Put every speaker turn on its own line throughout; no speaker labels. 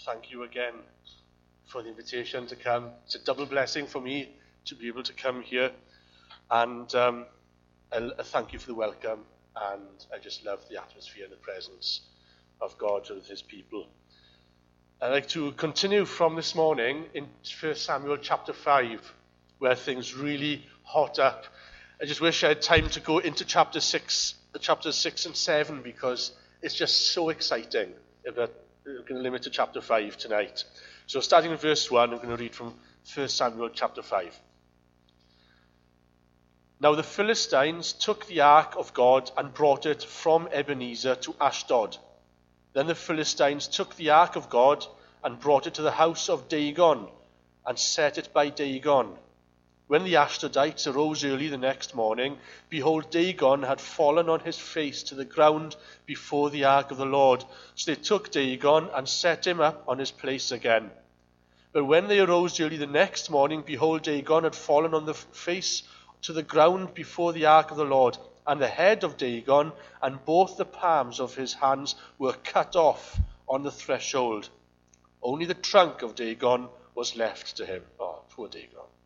thank you again for the invitation to come. It's a double blessing for me to be able to come here, and a thank you for the welcome, and I just love the atmosphere and the presence of God with his people. I'd like to continue from this morning in 1 Samuel chapter 5, where things really hot up. I just wish I had time to go into chapters 6 and 7, because it's just so exciting. But we're going to limit to chapter 5 tonight. So starting in verse 1, I'm going to read from 1 Samuel chapter 5. Now the Philistines took the ark of God and brought it from Ebenezer to Ashdod. Then the Philistines took the ark of God and brought it to the house of Dagon and set it by Dagon. When the Ashdodites arose early the next morning, behold, Dagon had fallen on his face to the ground before the ark of the Lord. So they took Dagon and set him up on his place again. But when they arose early the next morning, behold, Dagon had fallen on the face to the ground before the ark of the Lord, and the head of Dagon and both the palms of his hands were cut off on the threshold. Only the trunk of Dagon was left to him. Oh, poor Dagon.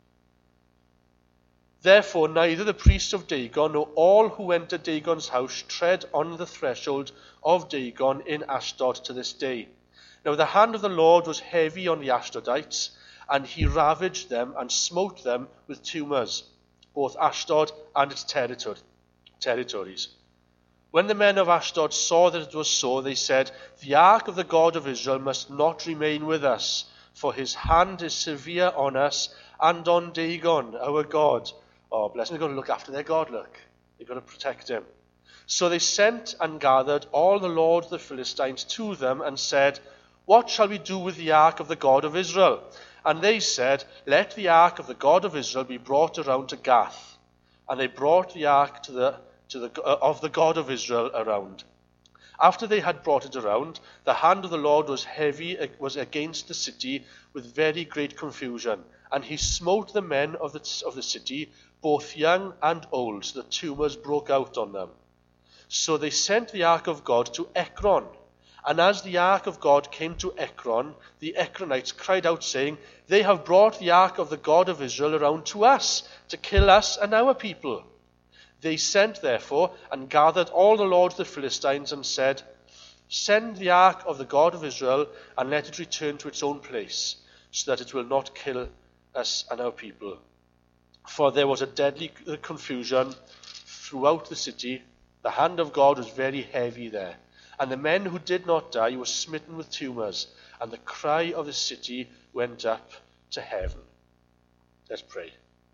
Therefore neither the priests of Dagon nor all who enter Dagon's house tread on the threshold of Dagon in Ashdod to this day. Now the hand of the Lord was heavy on the Ashdodites, and he ravaged them and smote them with tumors, both Ashdod and its territories. When the men of Ashdod saw that it was so, they said, the ark of the God of Israel must not remain with us, for his hand is severe on us and on Dagon, our God. Oh, bless them, they've got to look after their God, look. They've got to protect him. So they sent and gathered all the lords of the Philistines to them and said, what shall we do with the ark of the God of Israel? And they said, let the ark of the God of Israel be brought around to Gath. And they brought the ark of the God of Israel around. After they had brought it around, the hand of the Lord was against the city with very great confusion. And he smote the men of the city, both young and old, so the tumors broke out on them. So they sent the ark of God to Ekron. And as the ark of God came to Ekron, the Ekronites cried out, saying, they have brought the ark of the God of Israel around to us, to kill us and our people. They sent, therefore, and gathered all the lords of the Philistines, and said, send the ark of the God of Israel, and let it return to its own place, so that it will not kill us and our people. For there was a deadly confusion throughout the city. The hand of God was very heavy there. And the men who did not die were smitten with tumors, and the cry of the city went up to heaven. Let's pray.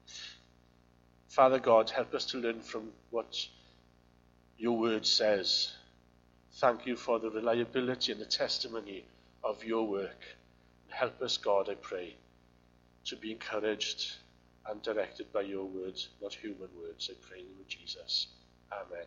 Father God, help us to learn from what your word says. Thank you for the reliability and the testimony of your work. Help us, God, I pray, to be encouraged and directed by your words, not human words. I pray in the name of Jesus. Amen.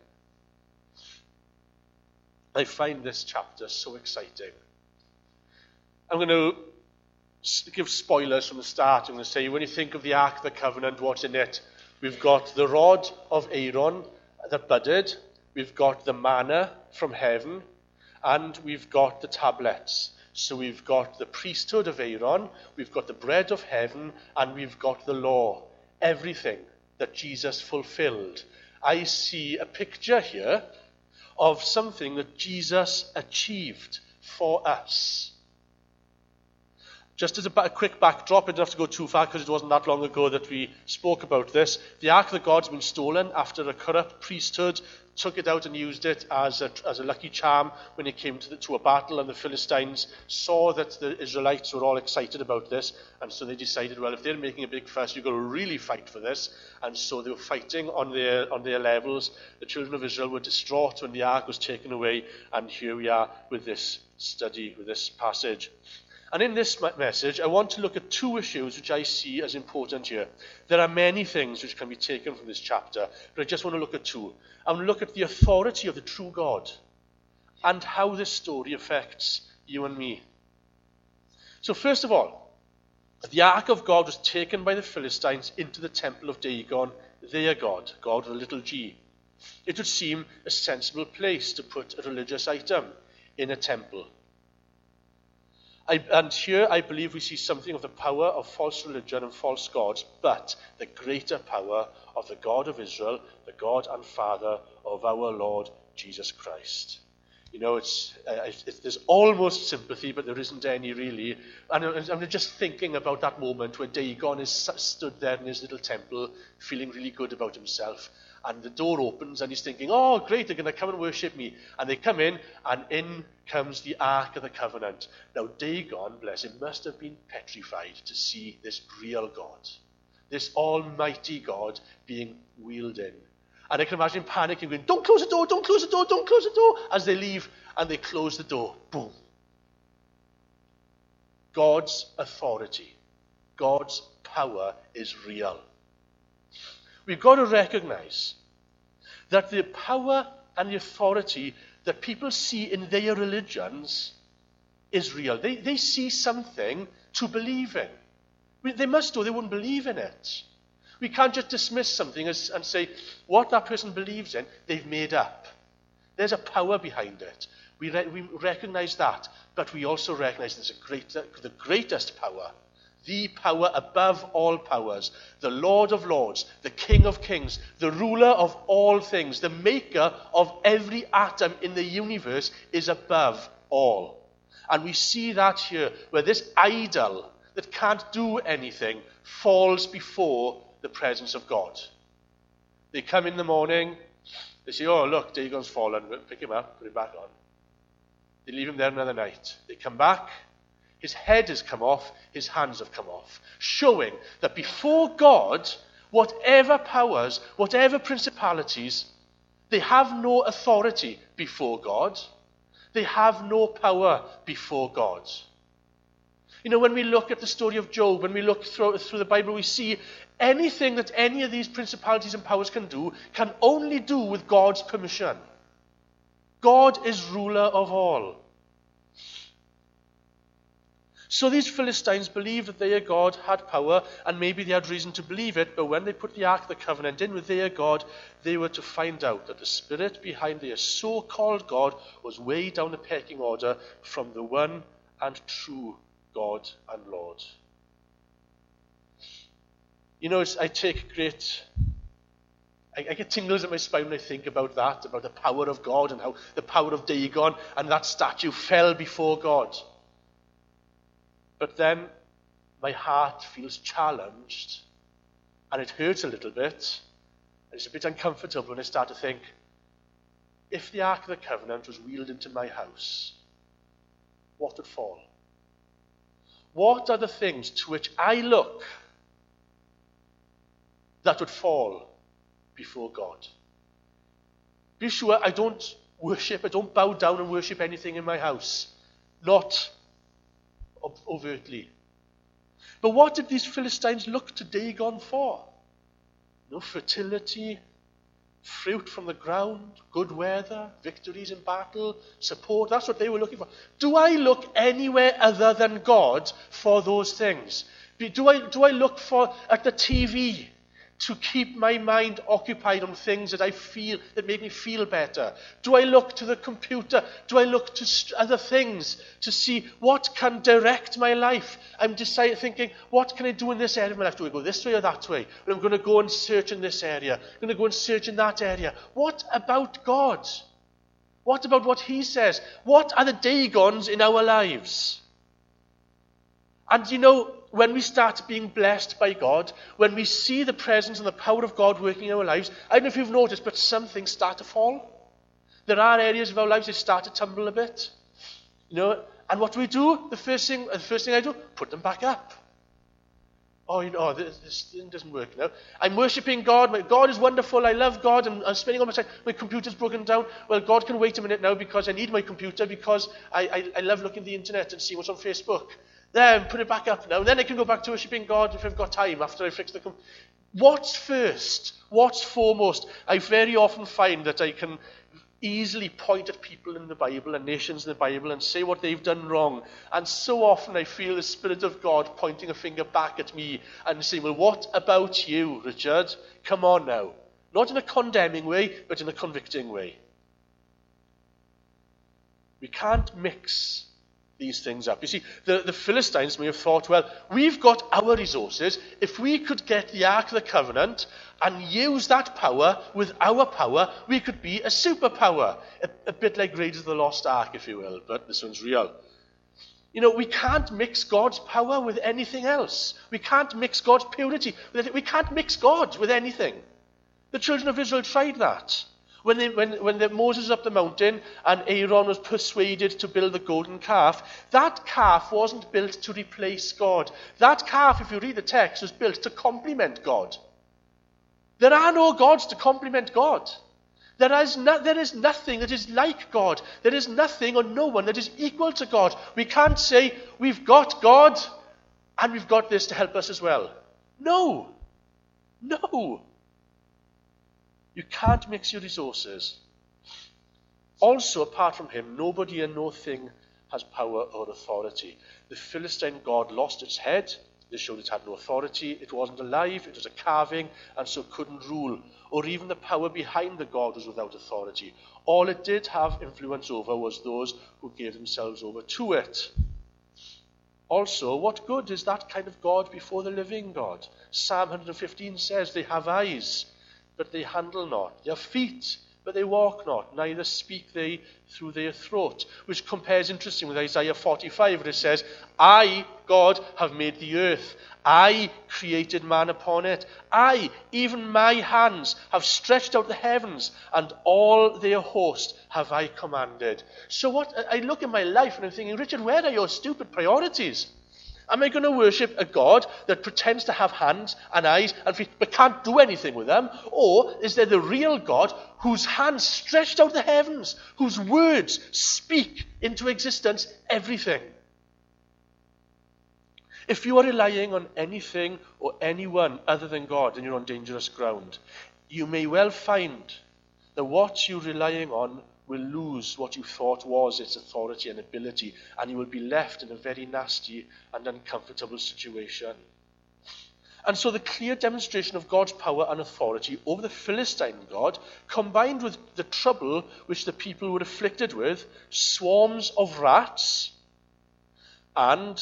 I find this chapter so exciting. I'm going to give spoilers from the start. I'm going to say, when you think of the Ark of the Covenant, what's in it? We've got the rod of Aaron that budded. We've got the manna from heaven. And we've got the tablets. So we've got the priesthood of Aaron. We've got the bread of heaven. And we've got the law. Everything that Jesus fulfilled. I see a picture here of something that Jesus achieved for us. Just as a quick backdrop, I don't have to go too far because it wasn't that long ago that we spoke about this. The Ark of the God's been stolen after a corrupt priesthood took it out and used it as a lucky charm when it came to a battle, and the Philistines saw that the Israelites were all excited about this, and so they decided, well, if they're making a big fuss, you've got to really fight for this. And so they were fighting on their levels. The children of Israel were distraught when the ark was taken away, and here we are with this study, with this passage. And in this message, I want to look at two issues which I see as important here. There are many things which can be taken from this chapter, but I just want to look at two. I want to look at the authority of the true God and how this story affects you and me. So first of all, the Ark of God was taken by the Philistines into the temple of Dagon, their God, God with a little g. It would seem a sensible place to put a religious item in a temple. And here I believe we see something of the power of false religion and false gods, but the greater power of the God of Israel, the God and Father of our Lord Jesus Christ. You know, there's almost sympathy, but there isn't any really. And I'm just thinking about that moment where Dagon is stood there in his little temple, feeling really good about himself. And the door opens and he's thinking, oh, great, they're going to come and worship me. And they come in, and in comes the Ark of the Covenant. Now, Dagon, bless him, must have been petrified to see this real God, this almighty God being wheeled in. And I can imagine him panicking, going, don't close the door, don't close the door, don't close the door, as they leave, and they close the door. Boom. God's authority, God's power is real. We've got to recognize that the power and the authority that people see in their religions is real. They see something to believe in. They must, or they wouldn't believe in it. We can't just dismiss something and say, what that person believes in, they've made up. There's a power behind it. We recognize that, but we also recognize there's the greatest power, the power above all powers, the Lord of Lords, the King of Kings, the ruler of all things, the maker of every atom in the universe is above all. And we see that here, where this idol that can't do anything falls before the presence of God. They come in the morning, they say, oh, look, Dagon's fallen, we'll pick him up, put him back on. They leave him there another night. They come back, his head has come off, his hands have come off, showing that before God, whatever powers, whatever principalities, they have no authority before God. They have no power before God. You know, when we look at the story of Job, when we look through the Bible, we see anything that any of these principalities and powers can do can only do with God's permission. God is ruler of all. So these Philistines believed that their God had power, and maybe they had reason to believe it, but when they put the Ark of the Covenant in with their God, they were to find out that the spirit behind their so-called God was way down the pecking order from the one and true God and Lord. You know, I get tingles in my spine when I think about that, about the power of God and how the power of Dagon and that statue fell before God. But then my heart feels challenged and it hurts a little bit. And it's a bit uncomfortable when I start to think, if the Ark of the Covenant was wheeled into my house, what would fall? What are the things to which I look that would fall before God? Be sure I don't bow down and worship anything in my house. Not overtly. But what did these Philistines look to Dagon for? No fertility, fruit from the ground, good weather, victories in battle, support. That's what they were looking for. Do I look anywhere other than God for those things? Do I look at the TV to keep my mind occupied on things that make me feel better? Do I look to the computer? Do I look to other things to see what can direct my life? I'm thinking, what can I do in this area of my life? Do I go this way or that way? Well, I'm going to go and search in this area. I'm going to go and search in that area. What about God? What about what He says? What are the Dagons in our lives? And you know, when we start being blessed by God, when we see the presence and the power of God working in our lives, I don't know if you've noticed, but some things start to fall. There are areas of our lives that start to tumble a bit. You know, and what do? The first thing I do, put them back up. Oh, you know, this thing doesn't work now. I'm worshipping God. My God is wonderful. I love God. I'm spending all my time. My computer's broken down. Well, God can wait a minute now because I need my computer because I love looking at the internet and seeing what's on Facebook. Then put it back up now. Then I can go back to worshipping God if I've got time after I fix the computer. What's first? What's foremost? I very often find that I can easily point at people in the Bible and nations in the Bible and say what they've done wrong. And so often I feel the Spirit of God pointing a finger back at me and saying, well, what about you, Richard? Come on now. Not in a condemning way, but in a convicting way. We can't mix these things up. You see, the Philistines may have thought, well, we've got our resources. If we could get the Ark of the Covenant and use that power with our power, we could be a superpower. A bit like Raiders of the Lost Ark, if you will, but this one's real. You know, we can't mix God's power with anything else. We can't mix God's purity with it. We can't mix God with anything. The children of Israel tried that. When Moses was up the mountain and Aaron was persuaded to build the golden calf, that calf wasn't built to replace God. That calf, if you read the text, was built to complement God. There are no gods to complement God. There is nothing that is like God. There is nothing or no one that is equal to God. We can't say, we've got God and we've got this to help us as well. No. No. You can't mix your resources. Also, apart from him, nobody and no thing has power or authority. The Philistine god lost its head. This showed it had no authority. It wasn't alive. It was a carving and so couldn't rule. Or even the power behind the god was without authority. All it did have influence over was those who gave themselves over to it. Also, what good is that kind of God before the living God? Psalm 115 says, they have eyes, but they handle not. They have feet, but they walk not. Neither speak they through their throat. Which compares interestingly with Isaiah 45, where it says, I, God, have made the earth. I created man upon it. I, even my hands, have stretched out the heavens, and all their host have I commanded. So what? I look at my life and I'm thinking, Richard, where are your stupid priorities? Am I going to worship a God that pretends to have hands and eyes and feet but can't do anything with them? Or is there the real God whose hands stretched out the heavens, whose words speak into existence everything? If you are relying on anything or anyone other than God, then you're on dangerous ground. You may well find that what you're relying on will lose what you thought was its authority and ability, and you will be left in a very nasty and uncomfortable situation. And so the clear demonstration of God's power and authority over the Philistine god, combined with the trouble which the people were afflicted with, swarms of rats, and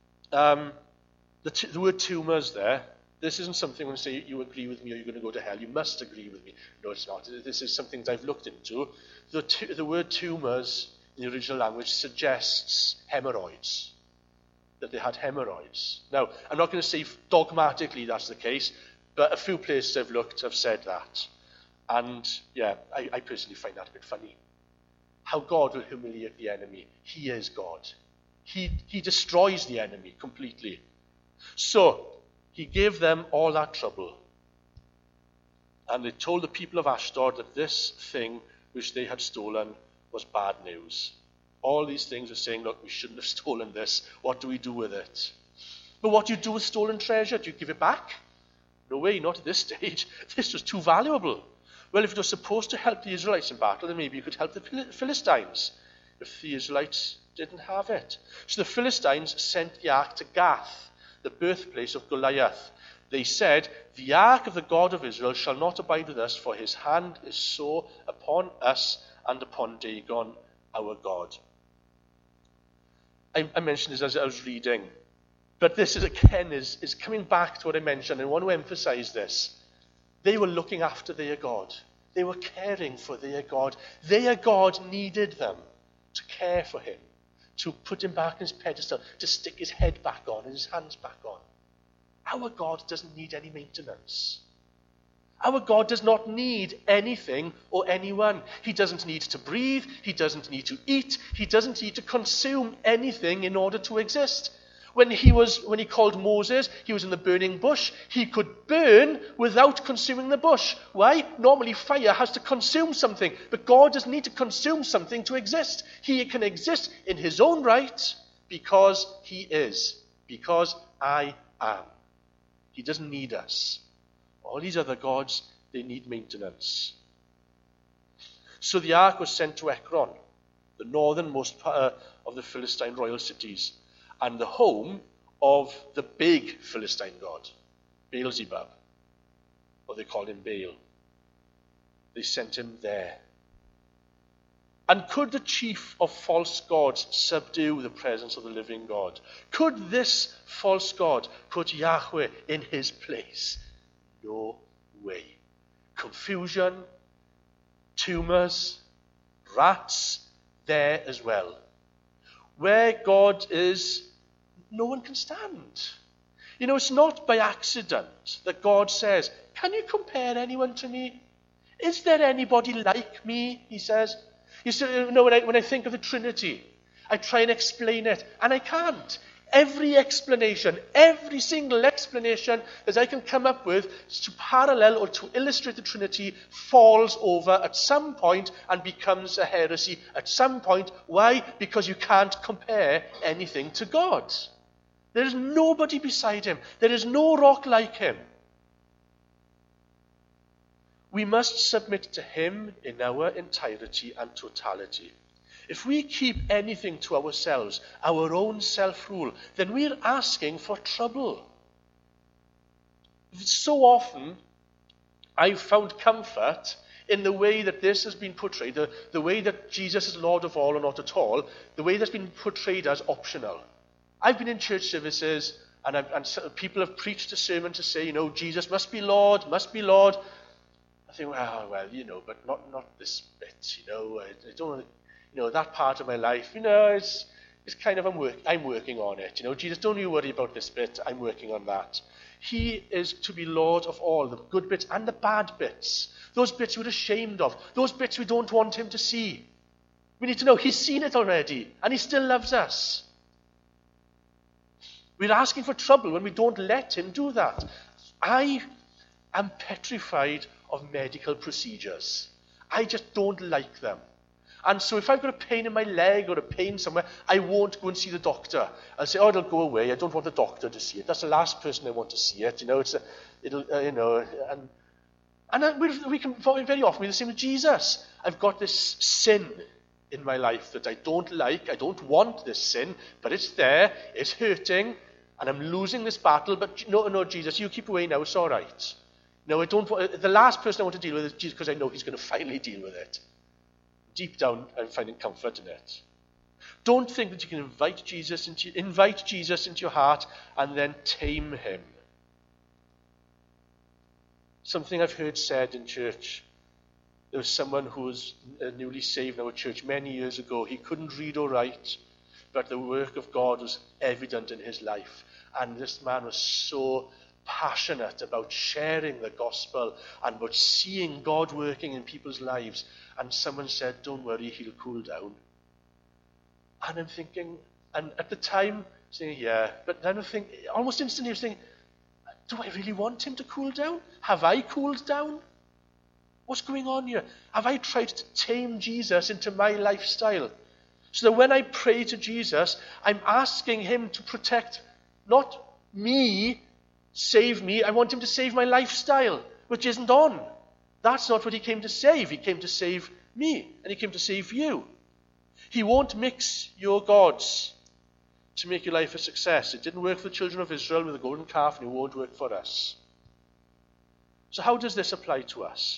the word tumors there. This isn't something when I say you agree with me or you're going to go to hell. You must agree with me. No, it's not. This is something that I've looked into. The word tumors in the original language suggests hemorrhoids, that they had hemorrhoids. Now, I'm not going to say dogmatically that's the case, but a few places I've looked have said that. And yeah, I personally find that a bit funny. How God will humiliate the enemy. He is God. He destroys the enemy completely. So, he gave them all that trouble. And they told the people of Ashdod that this thing which they had stolen was bad news. All these things are saying, look, we shouldn't have stolen this. What do we do with it? But what do you do with stolen treasure? Do you give it back? No way, not at this stage. This was too valuable. Well, if it was supposed to help the Israelites in battle, then maybe you could help the Philistines if the Israelites didn't have it. So the Philistines sent the ark to Gath, the birthplace of Goliath. They said, the ark of the God of Israel shall not abide with us, for his hand is sore upon us and upon Dagon, our God. I mentioned this as I was reading, but this is again is coming back to what I mentioned. I want to emphasize this. They were looking after their God. They were caring for their God. Their God needed them to care for him, to put him back in his pedestal, to stick his head back on and his hands back on. Our God doesn't need any maintenance. Our God does not need anything or anyone. He doesn't need to breathe. He doesn't need to eat. He doesn't need to consume anything in order to exist. When he called Moses, he was in the burning bush. He could burn without consuming the bush. Why? Normally fire has to consume something, but God doesn't need to consume something to exist. He can exist in his own right because he is. Because I am. He doesn't need us. All these other gods, they need maintenance. So the ark was sent to Ekron, the northernmost of the Philistine royal cities, and the home of the big Philistine god, Beelzebub, or they called him Baal. They sent him there. And could the chief of false gods subdue the presence of the living God? Could this false god put Yahweh in his place? No way. Confusion, tumors, rats, there as well. Where God is, no one can stand. You know, it's not by accident that God says, can you compare anyone to me? Is there anybody like me? He says. You see, when I think of the Trinity, I try and explain it, and I can't. Every explanation, every single explanation that I can come up with to parallel or to illustrate the Trinity falls over at some point and becomes a heresy at some point. Why? Because you can't compare anything to God. There is nobody beside him. There is no rock like him. We must submit to him in our entirety and totality. If we keep anything to ourselves, our own self-rule, then we're asking for trouble. So often, I've found comfort in the way that this has been portrayed, the way that Jesus is Lord of all or not at all, the way that's been portrayed as optional. I've been in church services, and people have preached a sermon to say, Jesus must be Lord, must be Lord. I think, but not this bit, I don't, that part of my life, it's kind of, I'm working on it, Jesus, don't you worry about this bit, I'm working on that. He is to be Lord of all, the good bits and the bad bits, those bits we're ashamed of, those bits we don't want him to see. We need to know he's seen it already, and he still loves us. We're asking for trouble when we don't let him do that. I am petrified of medical procedures. I just don't like them. And so if I've got a pain in my leg or a pain somewhere, I won't go and see the doctor. I'll say, it'll go away. I don't want the doctor to see it. That's the last person I want to see it. We can very often be the same with Jesus. I've got this sin in my life that I don't like. I don't want this sin, but it's there. It's hurting, and I'm losing this battle. But no, Jesus, you keep away now. It's all right. No, I don't. The last person I want to deal with is Jesus, because I know he's going to finally deal with it. Deep down, I'm finding comfort in it. Don't think that you can invite Jesus into your heart and then tame him. Something I've heard said in church. There was someone who was newly saved in our church many years ago. He couldn't read or write, but the work of God was evident in his life. And this man was so passionate about sharing the gospel and about seeing God working in people's lives. And someone said, don't worry, he'll cool down. And I'm thinking, and at the time, saying, yeah, but then I think, almost instantly I was thinking, do I really want him to cool down? Have I cooled down? What's going on here? Have I tried to tame Jesus into my lifestyle? So that when I pray to Jesus, I'm asking him to protect not me, save me. I want him to save my lifestyle, which isn't on. That's not what he came to save. He came to save me, and he came to save you. He won't mix your gods to make your life a success. It didn't work for the children of Israel with the golden calf, and it won't work for us. So how does this apply to us?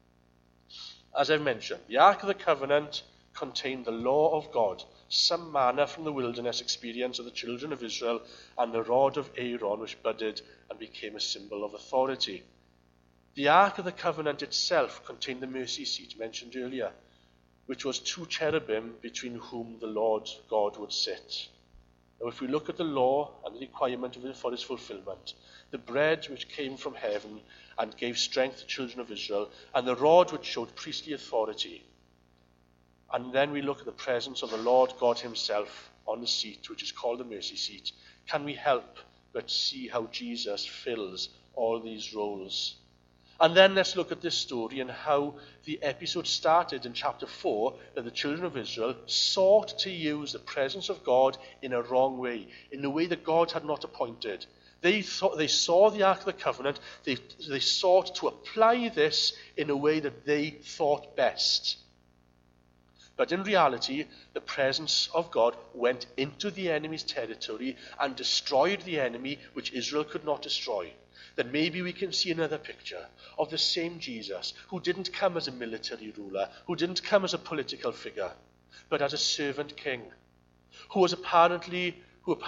As I've mentioned, the Ark of the Covenant contained the law of God, some manna from the wilderness experience of the children of Israel, and the rod of Aaron which budded and became a symbol of authority. The Ark of the Covenant itself contained the mercy seat mentioned earlier, which was 2 cherubim between whom the Lord God would sit. Now if we look at the law and the requirement of it for its fulfillment, the bread which came from heaven and gave strength to the children of Israel, and the rod which showed priestly authority, and then we look at the presence of the Lord God himself on the seat, which is called the mercy seat, can we help but see how Jesus fills all these roles? And then let's look at this story and how the episode started in chapter 4, that the children of Israel sought to use the presence of God in a wrong way, in a way that God had not appointed. They saw the Ark of the Covenant, they sought to apply this in a way that they thought best. But in reality, the presence of God went into the enemy's territory and destroyed the enemy which Israel could not destroy. Then maybe we can see another picture of the same Jesus who didn't come as a military ruler, who didn't come as a political figure, but as a servant king, who was apparently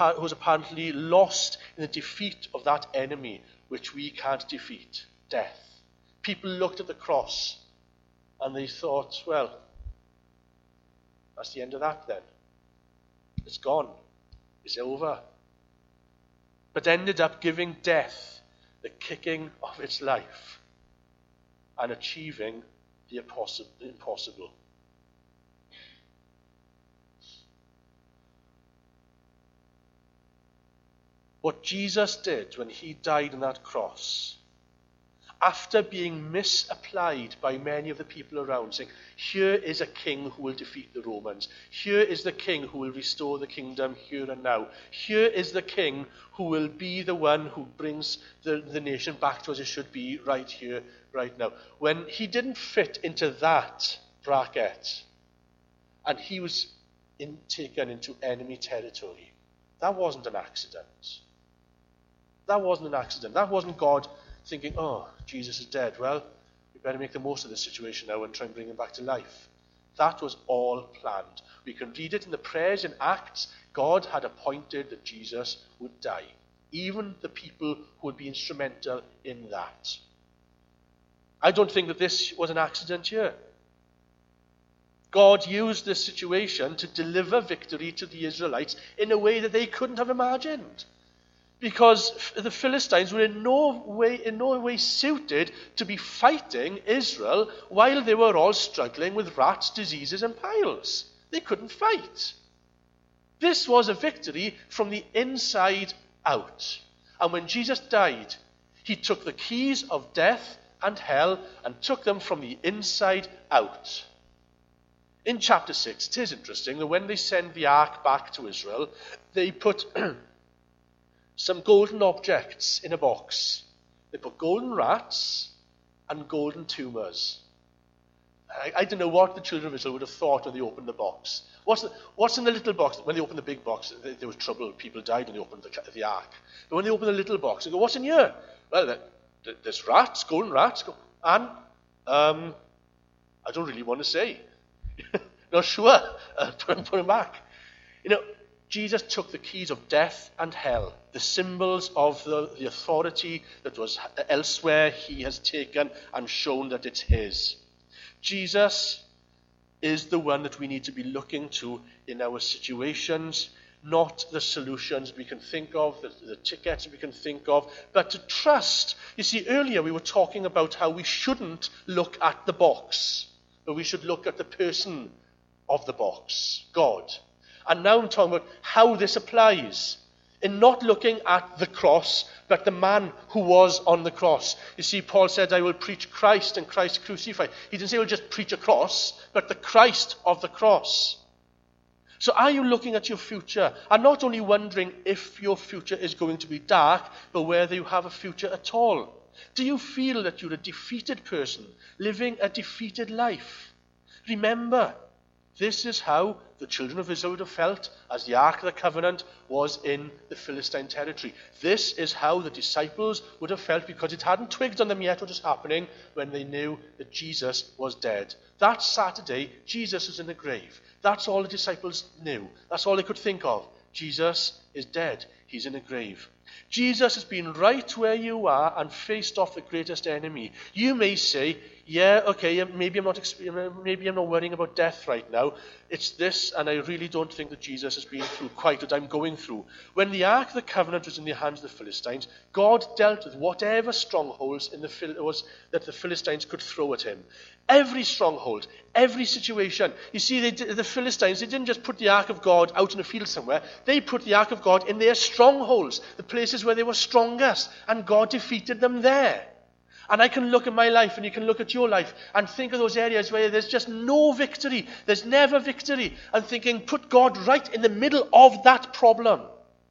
lost in the defeat of that enemy which we can't defeat, death. People looked at the cross and they thought, well, that's the end of that then. It's gone. It's over. But ended up giving death the kicking of its life and achieving the impossible. What Jesus did when he died on that cross, after being misapplied by many of the people around, saying, here is a king who will defeat the Romans. Here is the king who will restore the kingdom here and now. Here is the king who will be the one who brings the nation back to as it should be right here, right now. When he didn't fit into that bracket and he was taken into enemy territory, that wasn't an accident. That wasn't an accident. That wasn't God thinking, oh, Jesus is dead. Well, we better make the most of this situation now and try and bring him back to life. That was all planned. We can read it in the prayers in Acts. God had appointed that Jesus would die. Even the people who would be instrumental in that. I don't think that this was an accident here. God used this situation to deliver victory to the Israelites in a way that they couldn't have imagined. Because the Philistines were in no way suited to be fighting Israel while they were all struggling with rats, diseases, and piles. They couldn't fight. This was a victory from the inside out. And when Jesus died, he took the keys of death and hell and took them from the inside out. In chapter 6, it is interesting that when they send the ark back to Israel, they put some golden objects in a box. They put golden rats and golden tumors. I don't know what the children of Israel would have thought when they opened the box. What's in the little box? When they opened the big box, there was trouble. People died when they opened the ark. But when they opened the little box, they go, what's in here? Well, there's rats, golden rats, and I don't really want to say. Not sure. Put them back. You know, Jesus took the keys of death and hell, the symbols of the authority that was elsewhere. He has taken and shown that it's his. Jesus is the one that we need to be looking to in our situations, not the solutions we can think of, the tickets we can think of, but to trust. You see, earlier we were talking about how we shouldn't look at the box, but we should look at the person of the box, God. And now I'm talking about how this applies in not looking at the cross, but the man who was on the cross. You see, Paul said, I will preach Christ and Christ crucified. He didn't say, we'll just preach a cross, but the Christ of the cross. So are you looking at your future and not only wondering if your future is going to be dark, but whether you have a future at all? Do you feel that you're a defeated person, living a defeated life? Remember, this is how the children of Israel would have felt as the Ark of the Covenant was in the Philistine territory. This is how the disciples would have felt because it hadn't twigged on them yet what was happening when they knew that Jesus was dead. That Saturday, Jesus was in the grave. That's all the disciples knew. That's all they could think of. Jesus is dead. He's in a grave. Jesus has been right where you are and faced off the greatest enemy. You may say, yeah, okay, maybe I'm not worrying about death right now. It's this, and I really don't think that Jesus has been through quite what I'm going through. When the Ark of the Covenant was in the hands of the Philistines, God dealt with whatever strongholds that the Philistines could throw at him. Every stronghold, every situation. You see, the Philistines, they didn't just put the Ark of God out in a field somewhere. They put the Ark of God in their strongholds, the places where they were strongest, and God defeated them there. And I can look at my life and you can look at your life and think of those areas where there's just no victory. There's never victory. And thinking, put God right in the middle of that problem.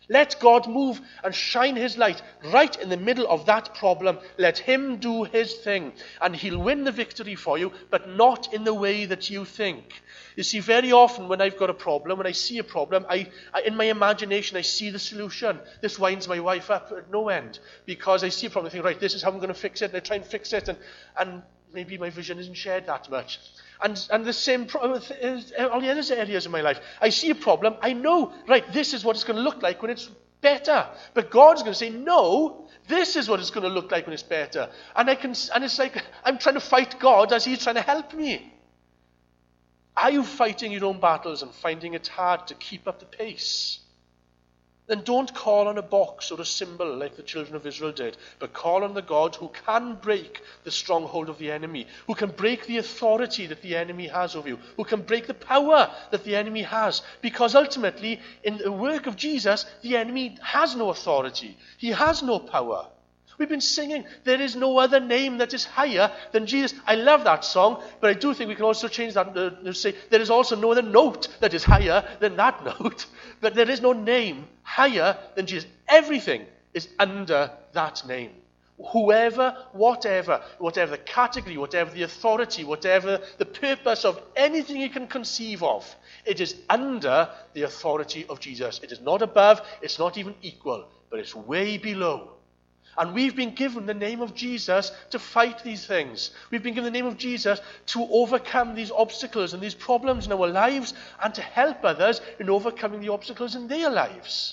Let God move and shine his light right in the middle of that problem. Let him do his thing, and he'll win the victory for you, but not in the way that you think. You see, very often when I've got a problem, when I see a problem, I in my imagination, I see the solution. This winds my wife up at no end, because I see a problem, I think, right, this is how I'm going to fix it, and I try and fix it, and maybe my vision isn't shared that much. And the same problem with all the other areas of my life. I see a problem, I know, right, this is what it's going to look like when it's better. But God's going to say, no, this is what it's going to look like when it's better. And it's like I'm trying to fight God as he's trying to help me. Are you fighting your own battles and finding it hard to keep up the pace? Then don't call on a box or a symbol like the children of Israel did, but call on the God who can break the stronghold of the enemy, who can break the authority that the enemy has over you, who can break the power that the enemy has. Because ultimately, in the work of Jesus, the enemy has no authority. He has no power. We've been singing, there is no other name that is higher than Jesus. I love that song, but I do think we can also change that and say, there is also no other note that is higher than that note. But there is no name higher than Jesus. Everything is under that name. Whoever, whatever the category, whatever the authority, whatever the purpose of anything you can conceive of, it is under the authority of Jesus. It is not above, it's not even equal, but it's way below. And we've been given the name of Jesus to fight these things. We've been given the name of Jesus to overcome these obstacles and these problems in our lives, and to help others in overcoming the obstacles in their lives.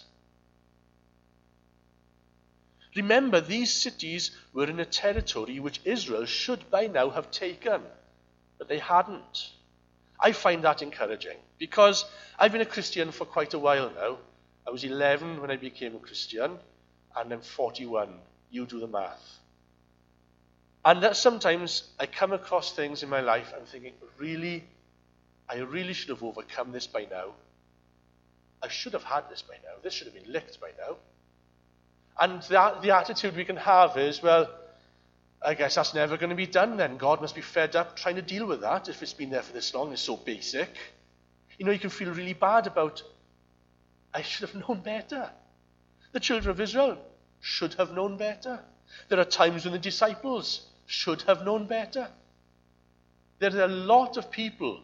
Remember, these cities were in a territory which Israel should by now have taken, but they hadn't. I find that encouraging, because I've been a Christian for quite a while now. I was 11 when I became a Christian, and I'm 41. You do the math. And that sometimes I come across things in my life, I'm thinking, I really should have overcome this by now. I should have had this by now. This should have been licked by now. And the attitude we can have is, well, I guess that's never going to be done then. God must be fed up trying to deal with that if it's been there for this long. It's so basic. You can feel really bad about, I should have known better. The children of Israel should have known better. There are times when the disciples should have known better. There are a lot of people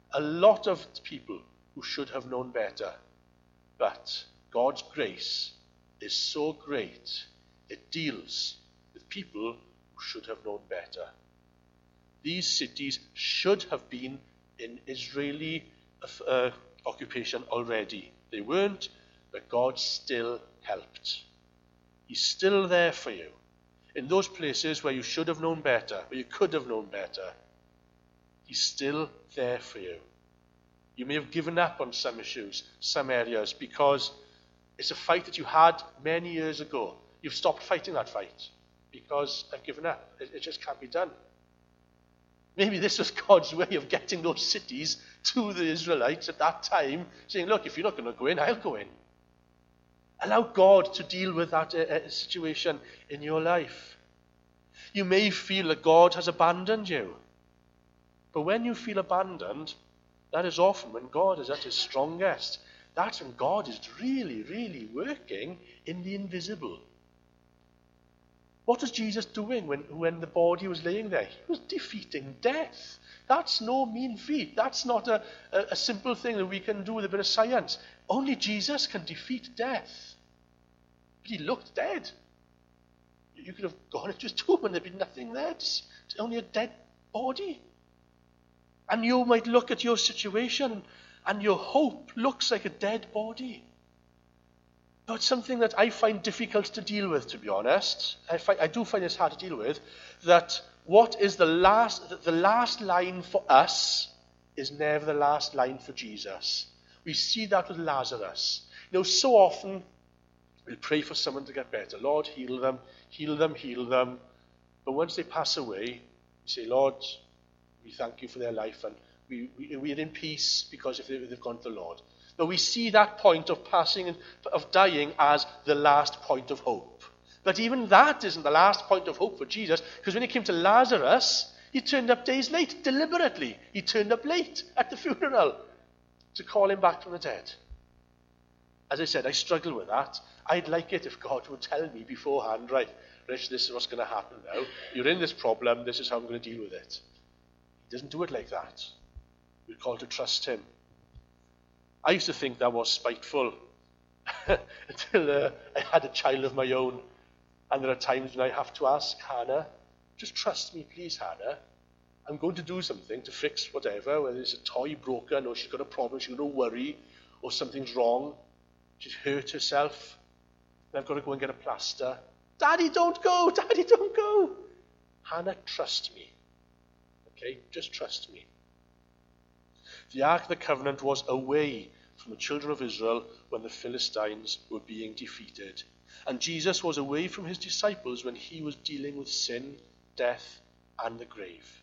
who should have known better. But God's grace is so great, it deals with people who should have known better. These cities should have been in Israeli occupation already. They weren't, but God still helped. He's still there for you. In those places where you should have known better, where you could have known better, he's still there for you. You may have given up on some issues, some areas, because it's a fight that you had many years ago. You've stopped fighting that fight because I've given up. It just can't be done. Maybe this was God's way of getting those cities to the Israelites at that time, saying, look, if you're not going to go in, I'll go in. Allow God to deal with that situation in your life. You may feel that God has abandoned you. But when you feel abandoned, that is often when God is at his strongest. That's when God is really, really working in the invisible. What was Jesus doing when the body was laying there? He was defeating death. That's no mean feat. That's not a simple thing that we can do with a bit of science. Only Jesus can defeat death. But he looked dead. You could have gone into his tomb and there'd be nothing there. It's only a dead body. And you might look at your situation and your hope looks like a dead body. But something that I find difficult to deal with, to be honest, I do find this hard to deal with, that what is the last line for us is never the last line for Jesus. We see that with Lazarus. So often we'll pray for someone to get better. Lord, heal them, heal them, heal them. But once they pass away, we say, Lord, we thank you for their life, and we're in peace because if they've gone to the Lord. But we see that point of passing, of dying, as the last point of hope. But even that isn't the last point of hope for Jesus, because when it came to Lazarus, he turned up days late, deliberately. He turned up late at the funeral to call him back from the dead. As I said, I struggle with that. I'd like it if God would tell me beforehand, right, Rich, this is what's going to happen now. You're in this problem, this is how I'm going to deal with it. He doesn't do it like that. We're called to trust him. I used to think that was spiteful until I had a child of my own. And there are times when I have to ask Hannah, just trust me, please, Hannah. I'm going to do something to fix whatever, whether it's a toy broken or she's got a problem, she's going to worry, or something's wrong. She's hurt herself. And I've got to go and get a plaster. Daddy, don't go! Daddy, don't go! Hannah, trust me. Okay? Just trust me. The Ark of the Covenant was away from the children of Israel when the Philistines were being defeated. And Jesus was away from his disciples when he was dealing with sin, death, and the grave.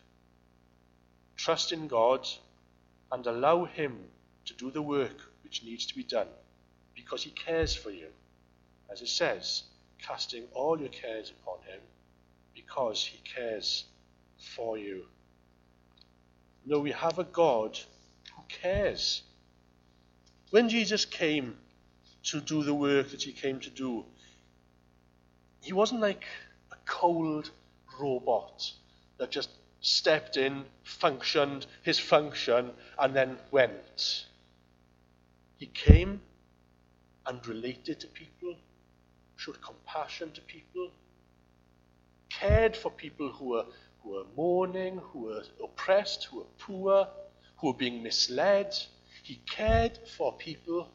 Trust in God and allow him to do the work which needs to be done, because he cares for you. As it says, casting all your cares upon him, because he cares for you. No, we have a God who cares. When Jesus came to do the work that he came to do, he wasn't like a cold robot that just stepped in, functioned his function, and then went. He came and related to people, showed compassion to people, cared for people who were mourning, who were oppressed, who were poor, who were being misled. He cared for people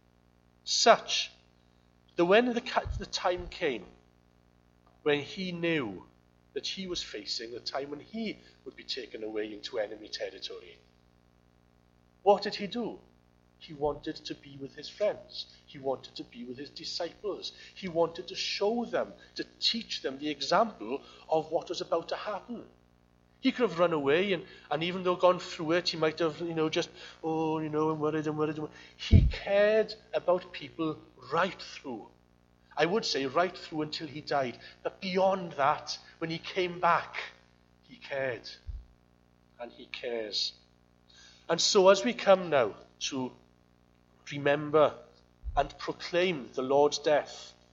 such that when the time came, when he knew that he was facing the time when he would be taken away into enemy territory, what did he do? He wanted to be with his friends. He wanted to be with his disciples. He wanted to show them, to teach them the example of what was about to happen. He could have run away, and even though gone through it, he might have, I'm worried. He cared about people right through. I would say right through until he died. But beyond that, when he came back, he cared. And he cares. And so as we come now to remember and proclaim the Lord's death